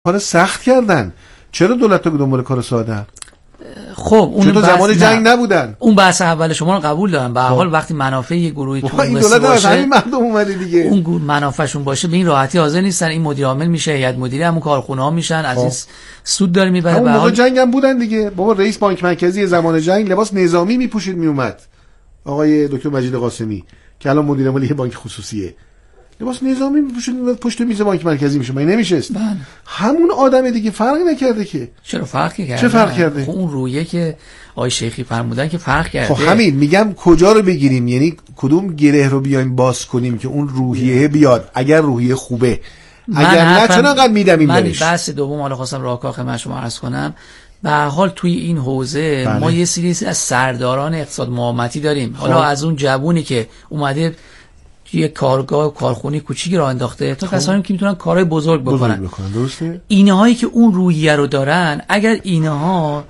کار سخت کردن. چرا دولت ها دنبال کار ساده؟ خب اون تو زمان جنگ نبودن. اون بحث اول شما رو قبول دارم. به هر حال وقتی منافع یک گروهی تو این دولت از همین مردم اومده دیگه، اون منافعشون باشه به این راحتی حاضر نیستن. این مدیر عامل میشه، هیئت مدیره همون کارخونه ها میشن، از این سود داره میبره. به هر جنگ هم بودن دیگه. بابا رئیس بانک مرکزی زمان جنگ لباس نظامی میپوشید میومد، آقای دکتر مجید قاسمی که الان مدیر عامل یه بانک خصوصیه، لباس نظامی میپوشید پشت میز بانک مرکزی میشه. من نمیشست. همون آدم دیگه فرق نکرده که. چرا فرق کرده؟ چه فرق کرده؟ خب اون رویه که آقای شیخی فرمودن که فرق کرده. خب همین میگم کجا رو بگیریم، یعنی کدوم گره رو بیایم باز کنیم که اون روحیه بیاد. اگر روحیه خوبه، اگر نه چرا انقدر میدمیم بهش. من بحث دوم حالا خواستم راهکار خدمت شما عرض کنم. به هر حال توی این حوزه ما یه سری از سرداران اقتصاد مقاومتی داریم. حالا از اون جوونی که اومده یه کارگاه کارخونه کوچیکی راه انداخته تا کسانی که میتونن کارهای بزرگ بکنن. درسته؟ اینهایی که اون روحیه رو دارن، اگر اینها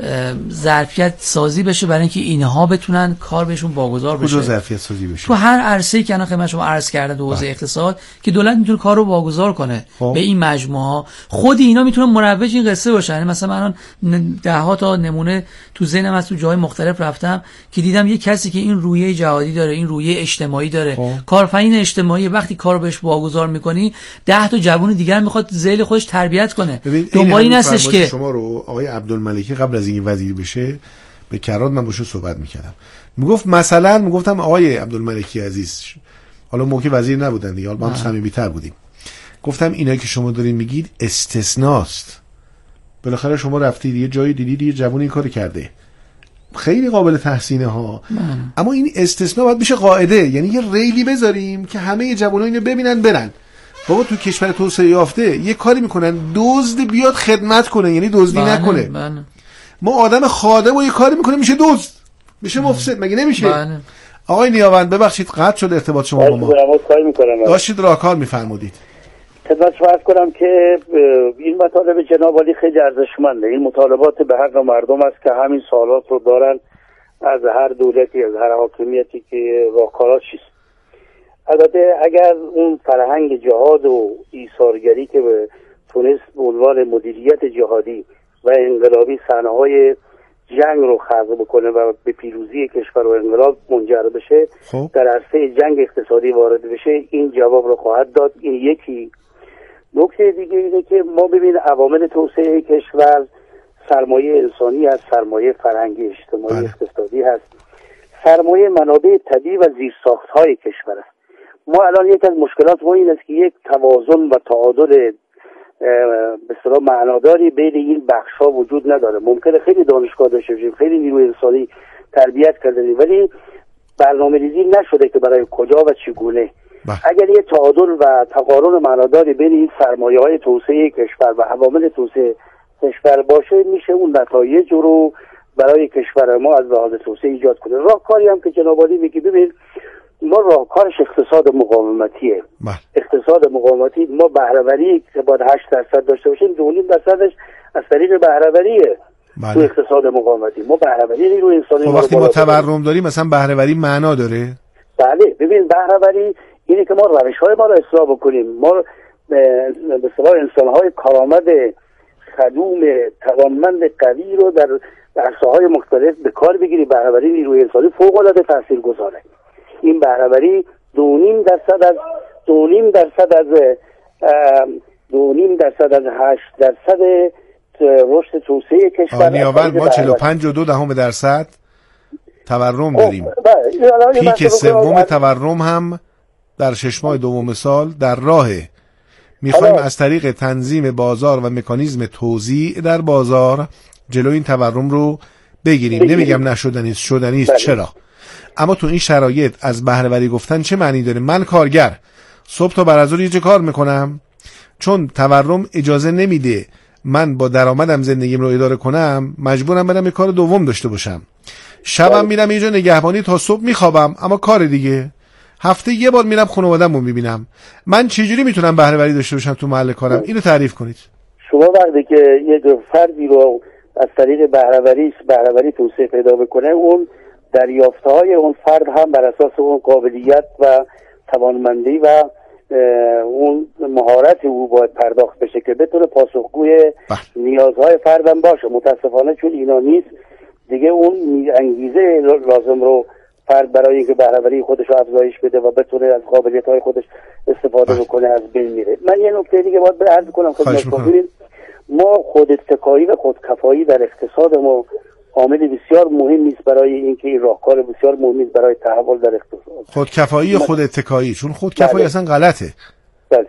ظرفیت سازی بشه برای اینکه اینها بتونن کار بهشون واگذار بشه. کجا ظرفیت سازی بشه؟ تو هر عرصه‌ای که الان شما عرض کردن تو حوزه اقتصاد که دولت میتونه کار رو واگذار کنه به این مجموعه ها. خود اینا میتونن مروج این قصه باشن. یعنی مثلا من الان 10 تا نمونه تو ذهنم از تو جای مختلف رفتم که دیدم یه کسی که این روحیه جهادی داره، این روحیه اجتماعی داره، کارفرین اجتماعی، وقتی کارو بهش واگذار میکنی 10 تا جوون دیگر میخواد ذیل خودش تربیت کنه. دنبال این هستش که شما رو آقای عبدالملکی قبل از این وزیر بشه به کرات من باشه صحبت میکردم، میگفت مثلا میگفتم آقای عبدالملکی عزیز، حالا موقع وزیر نبودن دیگه، حالا ما هم صمیمی‌تر بودیم، گفتم اینایی که شما دارین میگید استثناست. بالاخره شما رفتید یه جایی دیدید یه جوون این کارو کرده، خیلی قابل تحسینه ها. اما این استثناء باید بشه قاعده. یعنی یه ریلی بذاریم که همه جوونا اینو ببینن برن. بابا تو کشور توسعه یافته یه کاری میکنن دزد بیاد خدمت کنه، یعنی دزدی نکنه. ما آدم خادم و یه کاری میکنه میشه دزد، میشه مفسد، مگه نمیشه؟ آقای نیاوند ببخشید قطع شد ارتباط شما با ما. داشتید راهکار میفرمودید. خدمت شما عرض کنم که این مطالب جناب عالی خیلی ارزشمنده. این مطالبات به حق مردم است که همین سوالات رو دارن از هر دولتی، از هر حاکمیتی که راهکارات چیست. البته اگر اون فرهنگ جهاد و ایثارگری که به تونست به عنوان مدیریت جهادی و انقلابی صحنه‌های جنگ رو خلق بکنه و به پیروزی کشور و انقلاب منجر بشه، در عرصه جنگ اقتصادی وارد بشه، این جواب رو خواهد داد. این یکی. نکته دیگه اینه که ما ببینیم عوامل توسعه کشور سرمایه انسانی هست، سرمایه فرهنگی اجتماعی اقتصادی هست، سرمایه منابع طبیعی و زیرساخت‌های کشور است. ما الان یک از مشکلات ما این است که یک توازن و تعادل به اصطلاح معناداری بین این بخش‌ها وجود نداره. ممکنه خیلی دانشگاه داشته باشیم، خیلی نیروی انسانی تربیت کردیم، ولی برنامه‌ریزی نشده که برای کجا و چگونه. اگر یه تعادل و تقارن معناداری بین این سرمایه‌های توسعه کشور و عوامل توسعه کشور باشه، میشه اون نتایج رو برای کشور ما از لحاظ توسعه ایجاد کنه. راهکاری هم که جناب عالی میگه، ببین ما راهکارش اقتصاد مقاومتیه. اقتصاد مقاومتی ما بهره‌وری که باید 8% داشته باشیم، 2.5% از طریق بهره‌وریه. تو اقتصاد مقاومتی ما بهره‌وری نیروی انسانی وقتی ما تورم داریم مثلا بهره‌وری معنا داره؟ بله. ببین بهره‌وری اینه که ما روش‌های ما رو اصلاح بکنیم. ما به اصطلاح انسان‌های کارآمد خدوم توانمند قوی رو در عرصه‌های مختلف به کار بگیریم. بهره‌وری نیروی انسانی فوق‌العاده تاثیرگذاره. این بهره‌وری 2.5% از 8% رشد توسعه کشور. نیاوند ما 45.2% تورم داریم. پیک سوم تورم هم در 6 ماه دوم سال در راهه. میخوایم از طریق تنظیم بازار و مکانیزم توزیع در بازار جلوی این تورم رو بگیریم. نمیگم نشدنیست، شدنیست. چرا؟ اما تو این شرایط از بهره‌وری گفتن چه معنی داره؟ من کارگر صبح تا بعد از ظهر کار میکنم، چون تورم اجازه نمیده من با درآمدم زندگیم رو اداره کنم، مجبورم برم یه کار دوم داشته باشم. شبم میرم یه جا نگهبانی تا صبح میخوابم، اما کار دیگه. هفته یه بار میرم خانواده‌مو میبینم. من چجوری میتونم بهره‌وری داشته باشم تو محل کارم؟ اینو تعریف کنید. شما وقتی که یک فردی رو از طریق بهره‌وری توسعه پیدا بکنه، اون دریافته‌های اون فرد هم بر اساس اون قابلیت و توانمندی و اون مهارت او باید پرداخت بشه که بتونه پاسخگوی نیازهای فردم باشه. متاسفانه چون اینا نیست دیگه اون انگیزه لازم رو فرد برای اینکه بهره‌وری خودش رو افزایش بده و بتونه از قابلیت‌های خودش استفاده بکنه از بین میره. من یه نکته دیگه باید عرض کنم خدمتتون، ما خود اتکایی و خودکفایی در اقتصاد ما عامل بسیار مهم نیست برای اینکه این راهکار بسیار مهم است برای تحول در اقتصاد. خودکفایی خود اتکایی، چون خودکفایی اصلا غلطه. بله.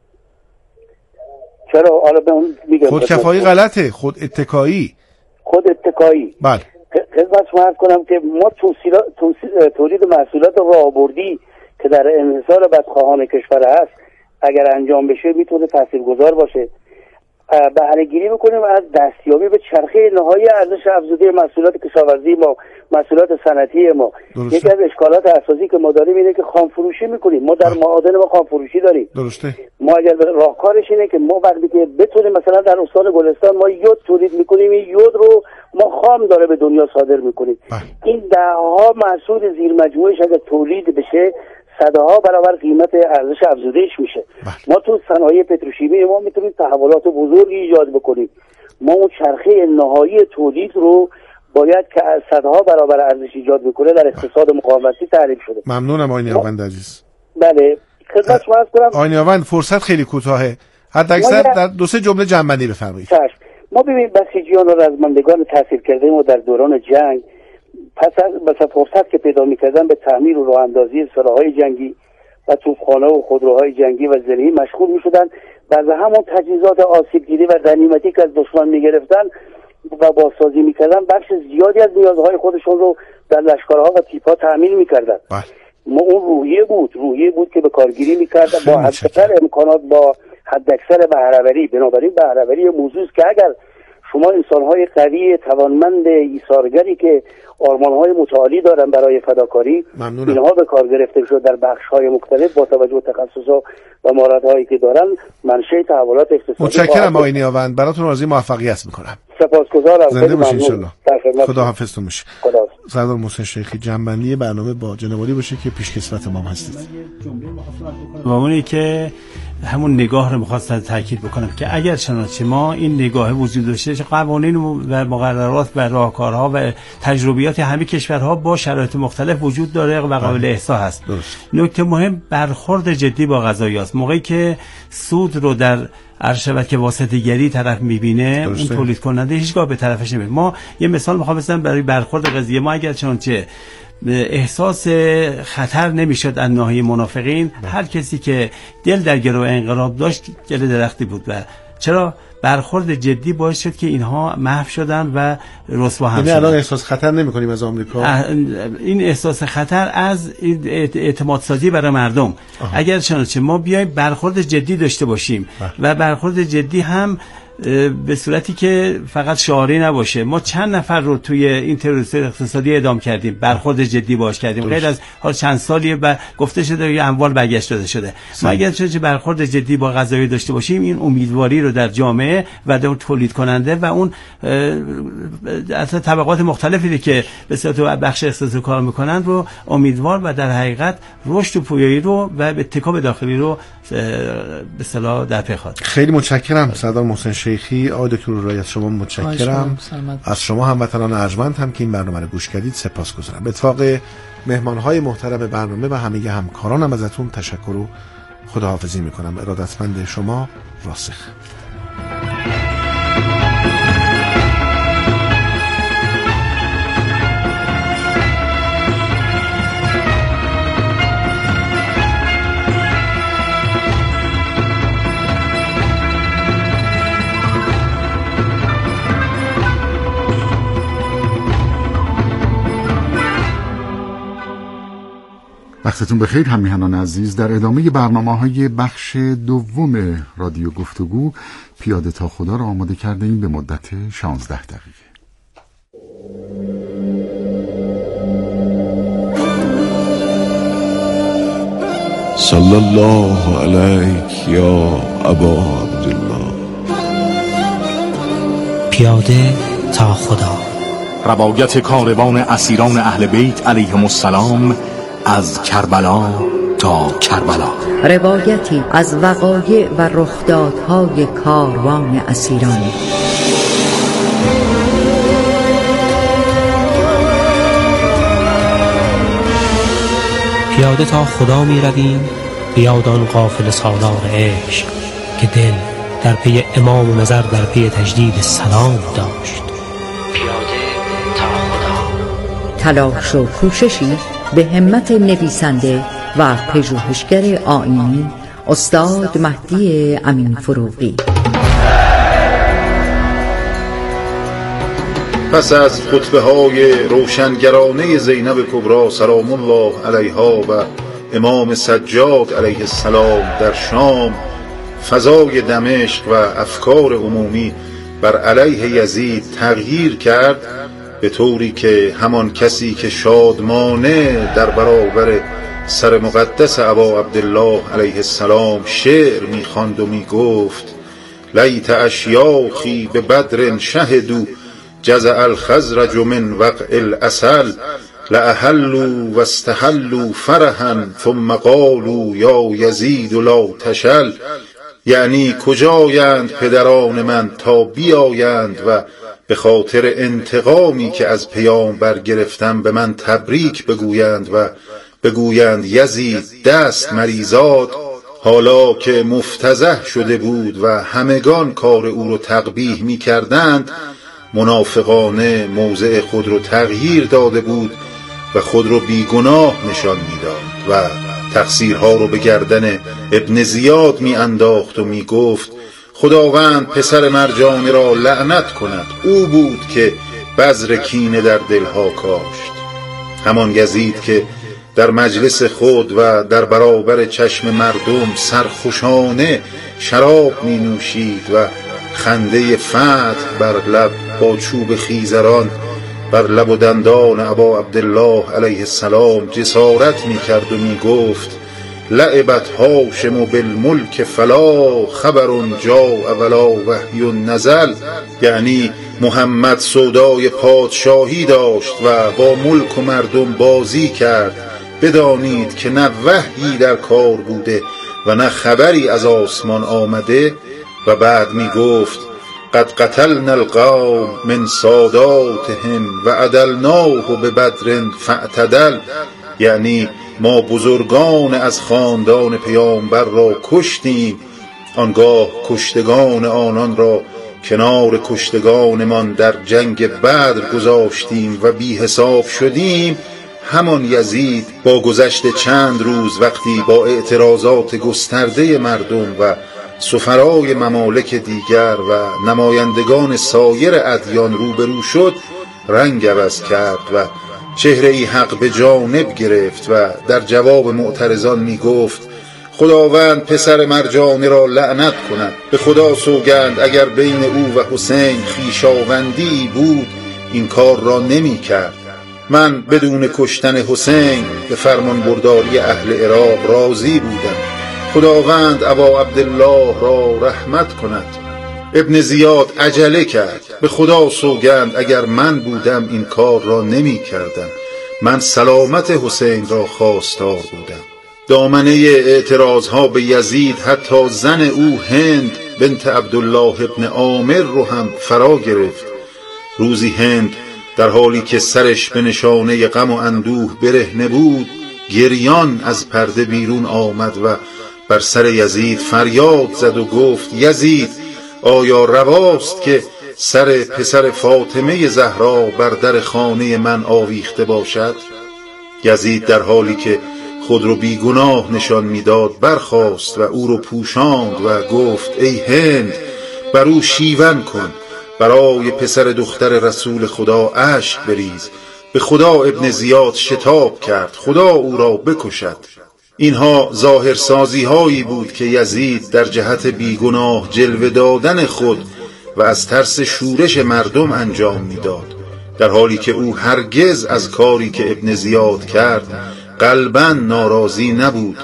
چرا؟ حالا به اون میگم خودکفایی غلطه، خود اتکایی. بله. خدمت شما عرض کنم که ما تولید محصولات راهبردی که در انحصار بدخواهان کشور هست اگر انجام بشه میتونه تاثیرگذار باشه. بهره گیری بکنیم از دستیابی به چرخه نهایی ارزش افزوده محصولات کشاورزی ما، محصولات صنعتی ما. یکی از اشکالات اساسی که ما داریم اینه که خام فروشی میکنیم. ما در معادن ما خام فروشی داریم. درسته. ما اگر راهکارش اینه که ما وقتی که بتونیم مثلا در استان گلستان ما یود تولید میکنیم، این یود رو ما خام داره به دنیا صادر میکنیم. این دهها محصول زیر مجموعش اگر تولید بشه صدها برابر قیمت ارزش افزودهش میشه. ما تو صنایع پتروشیمی ما میتونیم تحولات بزرگی ایجاد بکنیم. ما اون چرخه نهایی تولید رو باید که صدها برابر ارزش ایجاد بکنه در اقتصاد مقاومتی تعریف شده. ممنونم آقای نیاوند عزیز. بله خدمت شما عرض کنم آقای نیاوند فرصت خیلی کوتاهه، حداکثر در 2-3 جمله جمع‌بندی بفرمایید. ما ببینیم بسیجیان و رزمندگان تحصیل کرده ما در دوران جنگ پس از فرصت که پیدا می‌کردن به تعمیر و راه اندازی سلاح‌های جنگی و توپخانه و خودروهای جنگی و زرهی مشغول می‌شدن و از همون تجهیزات آسیبگیری و غنیمتی که از دشمن می‌گرفتن و بازسازی می‌کردن بخش زیادی از نیازهای خودشون رو در لشکرها و تیپ‌ها تأمین می‌کردن. ما اون روحیه بود که به کارگیری می‌کردن با حداکثر امکانات، با حداکثر بهره‌وری. بنابراین بهره‌وری موضوعی است که اگر شما انسان‌های قوی، توانمند، ایثارگری که آرمان‌های متعالی دارن برای فداکاری، اینها به کار گرفته شد در بخش‌های مختلف با توجه به تخصص‌ها و مهارت‌هایی که دارن، منشأ تحولات اقتصادی. متشکرم آقای نیاوند، براتون آرزوی موفقیت می‌کنم. سپاسگزارم. زنده باشید ان شاءالله. خدا حافظتون باشه. سردار محسن شیخی، جنبندی برنامه با جناب عالی باشه که پیشکسوت ما هستید. و اونی که همون نگاه رو می‌خواستم تاکید بکنم که اگر چنانچه ما این نگاه وجود داشته، قوانین و مقررات و راهکارها و تجربیات همه کشورها با شرایط مختلف وجود داره و قابل احصا هست. نکته مهم برخورد جدی با قضایاست. موقعی که سود رو در عرشبت که واسطه‌گری طرف می‌بینه، اون تولید کننده هیچگاه به طرفش نمیره. ما یه مثال می‌خوام بزنم برای برخورد قضیه. ما اگر چنانچه احساس خطر نمیشد از ناحیه منافقین، هر کسی که دل در گرو انقلاب داشت گل درختی بود. و چرا برخورد جدی باعث شد که اینها محو شدن و رسوا هم شدن. یعنی الان احساس خطر نمی‌کنیم از آمریکا؟ این احساس خطر از اعتماد سازی برای مردم. اگر چنانچه ما بیایم برخورد جدی داشته باشیم و برخورد جدی هم به صورتی که فقط شعاری نباشه. ما چند نفر رو توی این تروریست اقتصادی اعدام کردیم، برخورد جدی باش کردیم، غیر از حال چند سالی گفته شده یا اموال برگشت داده شده. ما اگر چه برخورد جدی با قضایی داشته باشیم، این امیدواری رو در جامعه و در تولید کننده و اون اصلا طبقات مختلفی که به صورت بخش اقتصادی کار میکنن رو امیدوار و در حقیقت رشد و پویایی رو و اتکا داخلی رو به اصطلاح در پی خواهد. خیلی متشکرم سردار محسن شیخی. آقای دکتر رای از شما متشکرم. از شما هموطنان ارجمند هم که این برنامه رو گوش کردید سپاسگزارم. به اتفاق مهمان‌های محترم برنامه و همه همکارانم ازتون تشکر و خداحافظی می‌کنم. ارادتمند شما، راسخ. وقتتون بخیر همیهنان عزیز. در ادامه برنامه‌های بخش دوم رادیو گفتگو پیاده تا خدا را آماده کرده ایم به مدت 16 دقیقه. صلی الله علیک یا ابا عبدالله. پیاده تا خدا، روایت کاروان اسیران اهل بیت علیهم السلام از کربلا تا کربلا. روایتی از وقایع و رخدادهای کاروان اسیران. پیاده تا خدا می رویم به یاد آن قافله سالار عشق که دل در پی امام و نظر در پی تجدید سلام داشت. پیاده تا خدا. تلاش و کوششی به همت نویسنده و پژوهشگر آیینی استاد مهدی امین فروغی. پس از خطبه های روشنگرانه زینب کبری سلام الله علیها و امام سجاد علیه السلام در شام، فضای دمشق و افکار عمومی بر علیه یزید تغییر کرد، به طوری که همان کسی که شادمانه در برابر سر مقدس ابا عبدالله علیه السلام شعر می‌خواند و می‌گفت لیت اشیاخی به بدر شهدوا جزع الخزرج من وقع العسل لأحلوا واستحلوا فرحا ثم قالوا یا یزید لا تشل. یعنی کجایند پدران من تا بیایند و به خاطر انتقامی که از پیامبر گرفتم به من تبریک بگویند و بگویند یزید دست مریزاد، حالا که مفتضح شده بود و همگان کار او رو تقبیح می کردند، منافقانه موضع خود رو تغییر داده بود و خود رو بیگناه نشان میداد و تقصیرها رو به گردن ابن زیاد می انداخت و می گفت خداوند پسر مرجانی را لعنت کند، او بود که بذر کینه در دلها کاشت. همان یزید که در مجلس خود و در برابر چشم مردم سرخوشانه شراب می نوشید و خنده فتح بر لب با چوب خیزران بر لب و دندان ابا عبدالله علیه السلام جسارت می کرد و می گفت لعبت هاشم بالملک فلا خبر جاء ولا وحی نزل. یعنی محمد سودای پادشاهی داشت و با ملک و مردم بازی کرد، بدانید که نه وحیی در کار بوده و نه خبری از آسمان آمده. و بعد می گفت قد قتلنا القوم من ساداتهم و عدلناه به بدر فاعتدل. یعنی ما بزرگان از خاندان پیامبر را کشتیم، آنگاه کشتگان آنان را کنار کشتگانمان در جنگ بدر گذاشتیم و بی حساب شدیم. همان یزید با گذشت چند روز وقتی با اعتراضات گسترده مردم و سفرای ممالک دیگر و نمایندگان سایر ادیان روبرو شد، رنگ عوض کرد و چهره ای حق به جانب گرفت و در جواب معترضان می گفت خداوند پسر مرجانی را لعنت کند، به خدا سوگند اگر بین او و حسین خویشاوندی بود این کار را نمی کرد. من بدون کشتن حسین به فرمان برداری اهل عراق راضی بودم، خداوند ابا عبدالله را رحمت کند. ابن زیاد عجله کرد، به خدا سوگند اگر من بودم این کار را نمی کردم، من سلامت حسین را خواستار بودم. دامنه اعتراضها به یزید حتی زن او هند بنت عبدالله ابن عامر رو هم فرا گرفت. روزی هند در حالی که سرش به نشانه غم و اندوه برهنه بود، گریان از پرده بیرون آمد و بر سر یزید فریاد زد و گفت یزید آیا رواست که سر پسر فاطمه زهرا بر در خانه من آویخته باشد؟ یزید در حالی که خود رو بیگناه نشان میداد برخاست و او رو پوشاند و گفت ای هند بر او شیون کن، برای پسر دختر رسول خدا اشک بریز، به خدا ابن زیاد شتاب کرد، خدا او را بکشد. اینها ظاهرسازی هایی بود که یزید در جهت بیگناه جلوه دادن خود و از ترس شورش مردم انجام میداد، در حالی که او هرگز از کاری که ابن زیاد کرد قلباً ناراضی نبود.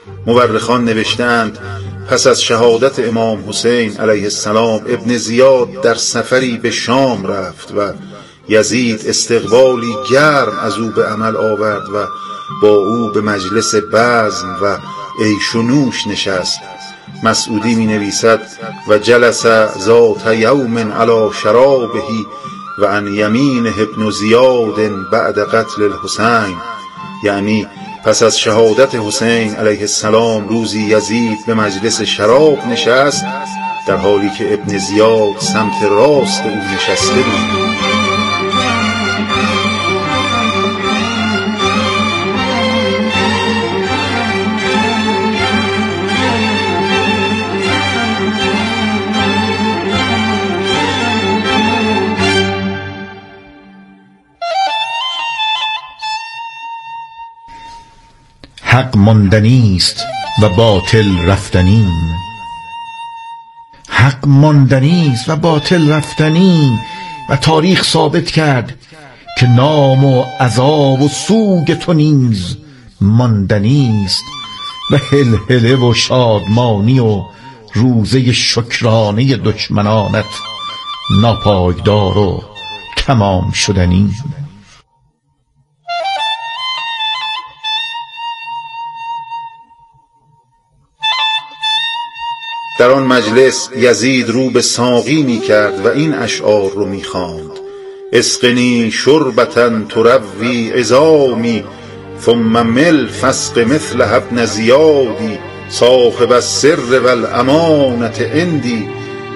مورخان نوشتند پس از شهادت امام حسین علیه السلام ابن زیاد در سفری به شام رفت و یزید استقبالی گرم از او به عمل آورد و با او به مجلس بزم و عیش و نوش نشست. مسعودی می نویسد و جلس ذات یوم علی شرابه و عن یمین ابن زیاد بعد قتل الحسین، یعنی پس از شهادت حسین علیه السلام روزی یزید به مجلس شراب نشست، در حالی که ابن زیاد سمت راست او نشسته بود. حق ماندنی است و باطل رفتنی، حق ماندنی است و باطل رفتنی، و تاریخ ثابت کرد که نام و عذاب و سوگ تو نیز ماندنی است، و هلهله و شادمانی و روزه شکرانه دشمنانت ناپایدار و تمام شدنی. در آن مجلس یزید رو به ساقی می کرد و این اشعار رو می خواند: اسقنی شربة تروی عظامی ثم مل فسق مثل ابن زیادی صاحب السر والامانة عندی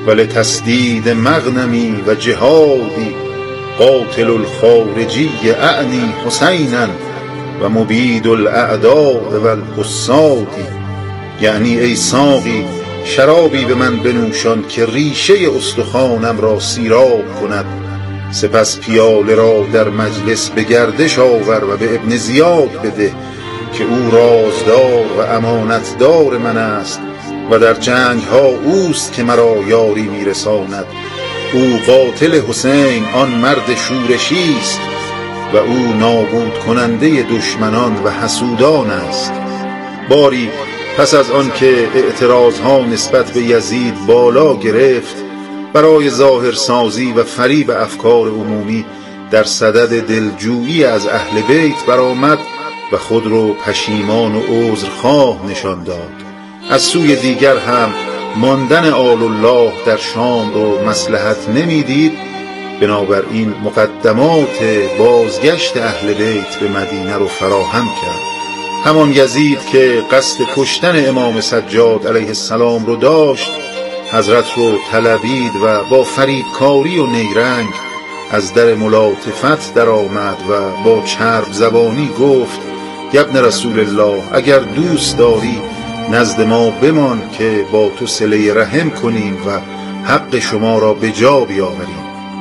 ولتسدید مغنمی و جهادی قاتل الخارجی اعنی حسینا و مبید الاعداء والحسادی. یعنی ای ساقی شرابی به من بنوشان که ریشه استخوانم را سیراب کند، سپس پیاله را در مجلس به گردش آور و به ابن زیاد بده که او رازدار و امانتدار من است و در جنگ ها اوست که مرا یاری میرساند. او قاتل حسین آن مرد شورشی است و او نابود کننده دشمنان و حسودان است. باری پس از آن که اعتراضها نسبت به یزید بالا گرفت، برای ظاهرسازی و فریب افکار عمومی در صدد دلجویی از اهل بیت برآمد و خود رو پشیمان و عذرخواه نشان داد. از سوی دیگر هم ماندن آل الله در شام رو مصلحت نمیدید، بنابراین مقدمات بازگشت اهل بیت به مدینه رو فراهم کرد. همان یزید که قصد کشتن امام سجاد علیه السلام رو داشت، حضرت رو طلبید و با فریبکاری و نیرنگ از در ملاطفت در آمد و با چرب زبانی گفت: ابن رسول الله، اگر دوست داری نزد ما بمان که با تو صله رحم کنیم و حق شما را به جا بیاوریم.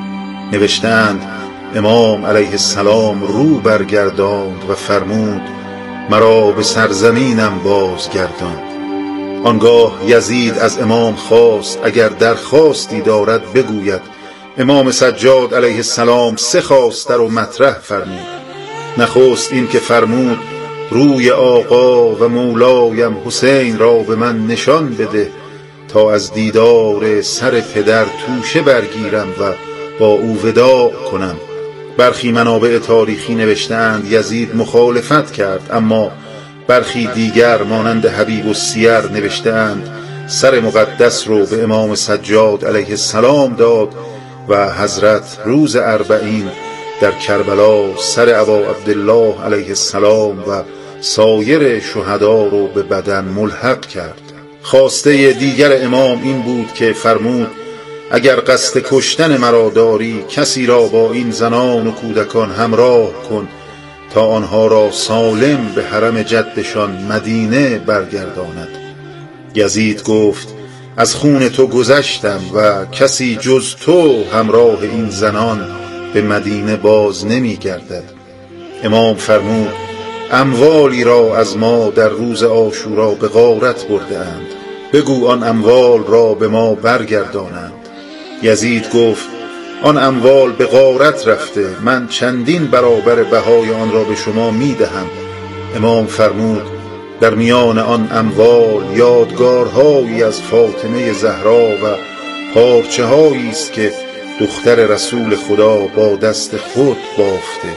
نوشتند امام علیه السلام رو برگرداند و فرمود: مرا به سرزمینم بازگردان. آنگاه یزید از امام خواست اگر درخواستی دارد بگوید. امام سجاد علیه السلام 3 خواسته رو مطرح فرمود. نخست این که فرمود: روی آقا و مولایم حسین را به من نشان بده تا از دیدار سر پدر توشه برگیرم و با او وداع کنم. برخی منابع تاریخی نوشتند یزید مخالفت کرد، اما برخی دیگر مانند حبیب السیر نوشتند سر مقدس رو به امام سجاد علیه السلام داد و حضرت روز 40 در کربلا سر ابا عبدالله علیه السلام و سایر شهدا رو به بدن ملحق کرد. خواسته دیگر امام این بود که فرمود: اگر قصد کشتن مرا داری کسی را با این زنان و کودکان همراه کن تا آنها را سالم به حرم جدشان مدینه برگرداند. یزید گفت: از خون تو گذشتم و کسی جز تو همراه این زنان به مدینه باز نمی گردد. امام فرمود: اموالی را از ما در روز عاشورا به غارت برده اند، بگو آن اموال را به ما برگردانند. یزید گفت: آن اموال به غارت رفته، من چندین برابر بهای آن را به شما می دهم. امام فرمود: در میان آن اموال یادگارهایی از فاطمه زهرا و پارچه هایی است که دختر رسول خدا با دست خود بافته.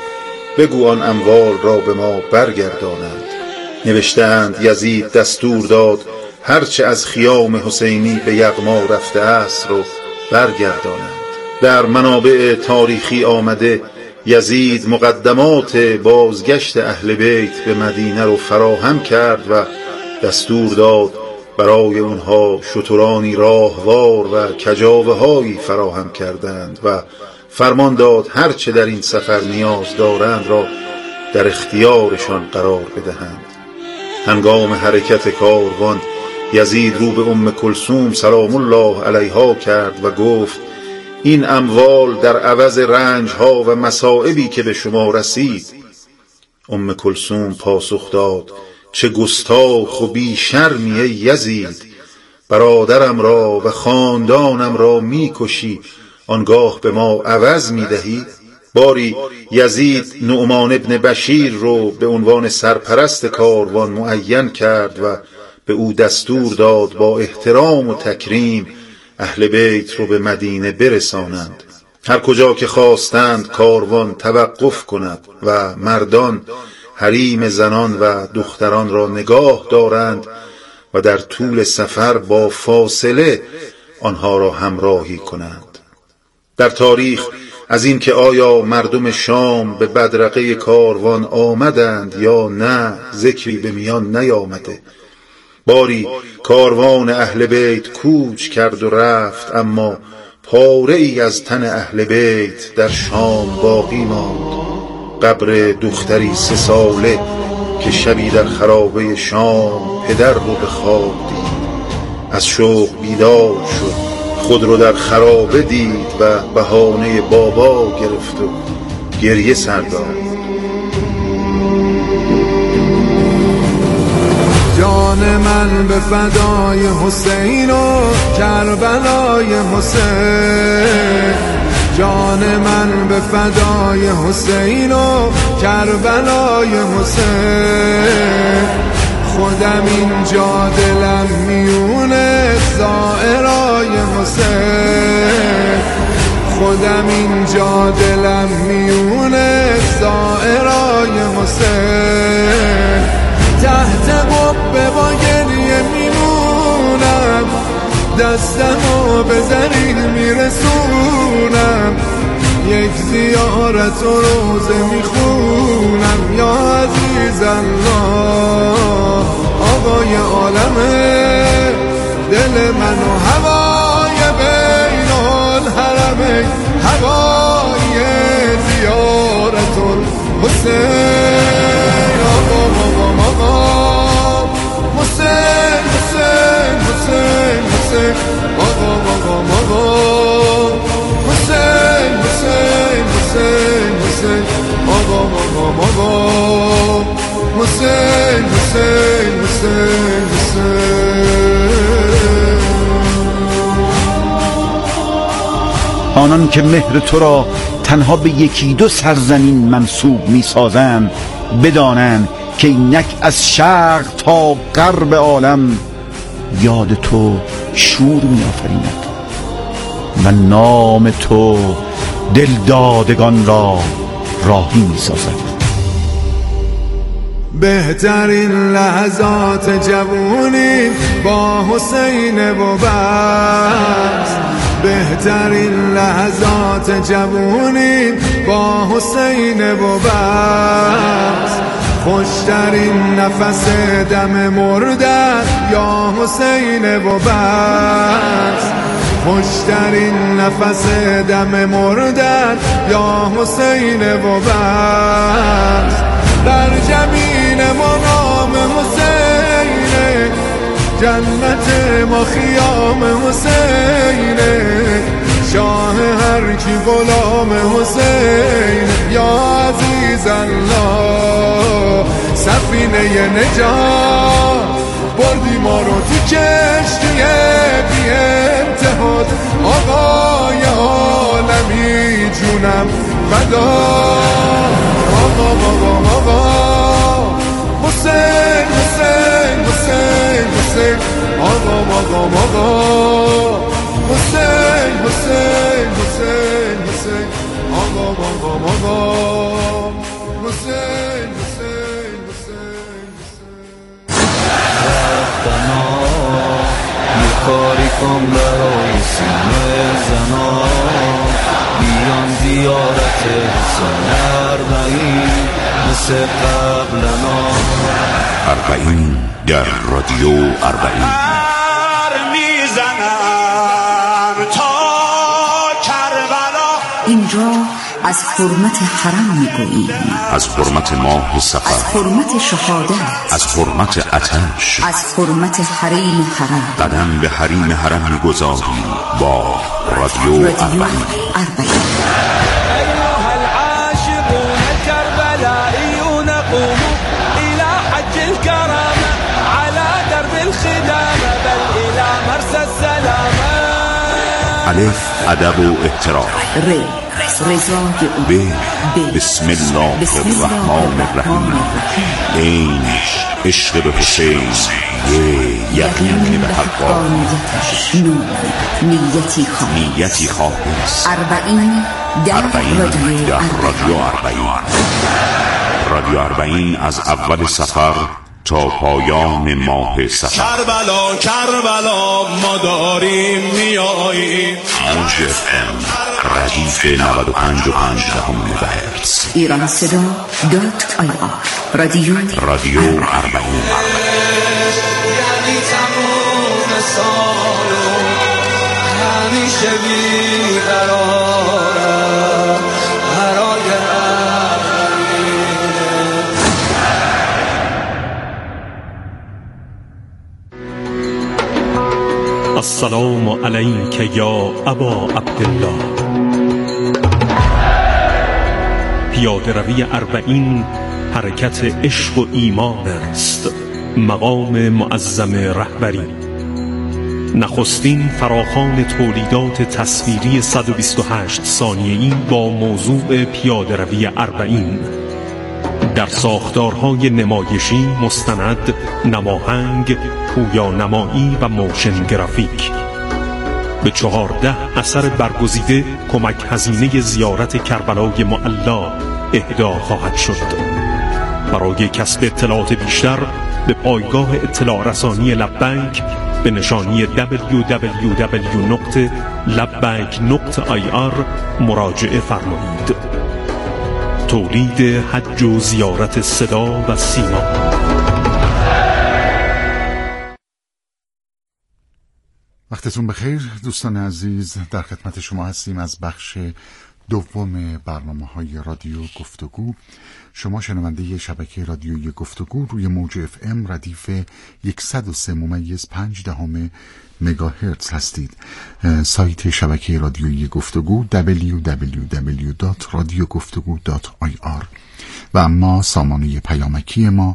بگو آن اموال را به ما برگردانند. نوشتند یزید دستور داد هرچه از خیام حسینی به یغما رفته است رو برگردانند. در منابع تاریخی آمده یزید مقدمات بازگشت اهل بیت به مدینه رو فراهم کرد و دستور داد برای اونها شترانی راهوار و کجاوه‌هایی فراهم کردند و فرمان داد هرچه در این سفر نیاز دارند را در اختیارشان قرار بدهند. هنگام حرکت کاروان یزید رو به ام کلثوم سلام الله علیها کرد و گفت این اموال در عوض رنج‌ها و مصائبی که به شما رسید. ام کلثوم پاسخ داد چه گستاخ و بی شرمی ای یزید، برادرم را و خاندانم را میکشی آنگاه به ما عوض میدهی؟ باری یزید نعمان ابن بشیر رو به عنوان سرپرست کاروان معین کرد و به او دستور داد با احترام و تکریم اهل بیت رو به مدینه برسانند. هر کجا که خواستند کاروان توقف کند و مردان حریم زنان و دختران را نگاه دارند و در طول سفر با فاصله آنها را همراهی کنند. در تاریخ از این که آیا مردم شام به بدرقه کاروان آمدند یا نه ذکری به میان نیامده. باری کاروان اهل بیت کوچ کرد و رفت، اما پاره ای از تن اهل بیت در شام باقی ماند. قبر دختری 3 ساله که شبی در خرابه شام پدر رو به خواب دید، از شوق بیدار شد، خود رو در خرابه دید و بهانه بابا گرفت و گریه سر داد. جان من به فدای حسین و کربلای حسین، جان من به فدای حسین و کربلای حسین. خودم اینجا دلم میونه زائرای حسین، خودم اینجا دلم میونه زائرای حسین. تحت قبه با گریه میمونم، دستمو به زریل میرسونم، یک زیارت و روزه میخونم. یا عزیز الله آقای عالمه، دل من و هوای بین الحرمین، هوای زیارت الحسین. آقا حسین حسین حسین حسین، آقا حسین حسین حسین حسین، آقا حسین حسین حسین حسین. آنان که مهر تو را تنها به 1-2 سرزمین منسوب می سازند بدانند که اینک از شرق تا غرب عالم یاد تو شور می آفریند و نام تو دلدادگان را راهی می سازد. بهترین لحظات جوونی با حسین و بس، بهترین لحظات جوونی با حسین و بس. خوشترین نفس دم مردن یا حسین و بس، خوشترین نفس دم مردن یا حسین و بس. در جبین ما نام حسینه، جنت ما خیام حسینه، شاه هر کی غلام حسین. یا عزیز الله سفینه نجات بردی ما رو تو کشتی بی انتها. آقای عالمی جونم فدا، آقا حسین حسین حسین حسین، آقا حسین حسین حسین حسین، آقا میخوام برای سینه زنان بیان زیارت حسین اربعین مثل قبلنا. اربعین در رادیو اربعین. اینجا از حرمت حرم میگوییم، از حرمت ماه صفر، از حرمت شهادت، از حرمت آتش، از حرمت حریم حرم. قدم به حریم حرم میگذاریم با رادیو اربعین. أيها العاشقون الكربلائيون قوموا إلى حج الكرامة على درب الخدامة بل إلى مرسى السلامة. الف ادب و احترام. ب بسم الله الرحمن الرحیم. این عشق به حسین، یقین به حقانیتش، نیتی خالص. اربعین در رادیو اربعین. رادیو اربعین از اول سفر تا پایان ماه سفر. کربلا کربلا ما داریم میاییم. موج FM ردیف 95.5 مگاهرتز. ایران صدا .ir. رادیو اربعین. یعنی تموم سالو همیشه بیقرارم برای السلام علیک یا ابا عبدالله. پیاده روی اربعین حرکت عشق و ایمان است، مقام معظم رهبری. نخستین فراخوان تولیدات تصویری 128 ثانیه‌ای با موضوع پیاده روی اربعین در ساختارهای نمایشی، مستند، نماهنگ، پویانمایی و موشن گرافیک. به 14 اثر برگزیده کمک هزینه زیارت کربلای معلا اهدا خواهد شد. برای کسب اطلاعات بیشتر به پایگاه اطلاع رسانی لبیک به نشانی www.labbaik.ir مراجعه فرمایید. تولید حج و زیارت صدا و سیما. وقتتون بخیر دوستان عزیز، در خدمت شما هستیم از بخش دوم برنامه‌های رادیو گفتگو. شما شنونده شبکه رادیویی گفتگو روی موج FM ردیف 103.5 مگاهرتز هستید. سایت شبکه رادیویی گفتگو www.radiogoftgu.ir و اما سامانه پیامکی ما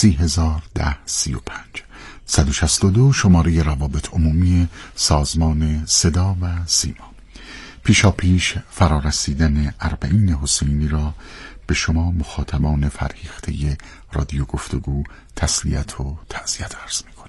301035 162 شماره روابط عمومی سازمان صدا و سیما. پیشاپیش فرارسیدن اربعین حسینی را به شما مخاطبان فرهیخته رادیو گفتگو تسلیت و تعزیت عرض می‌کنیم.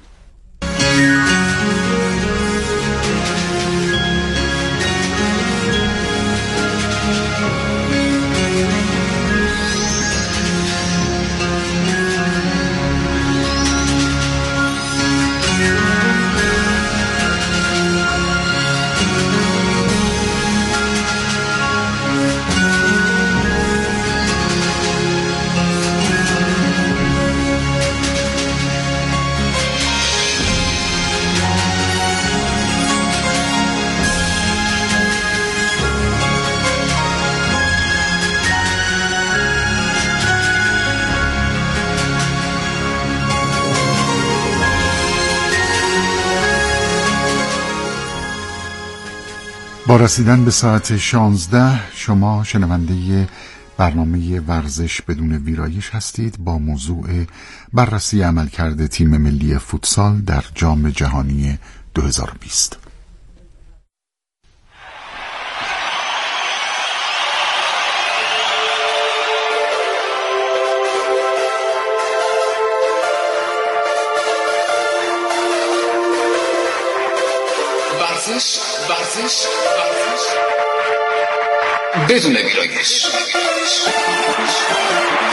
با رسیدن به ساعت 16 شما شنونده برنامه ورزش بدون ویرایش هستید با موضوع بررسی عملکرد تیم ملی فوتسال در جام جهانی 2020. ورزش بدون ویرایش.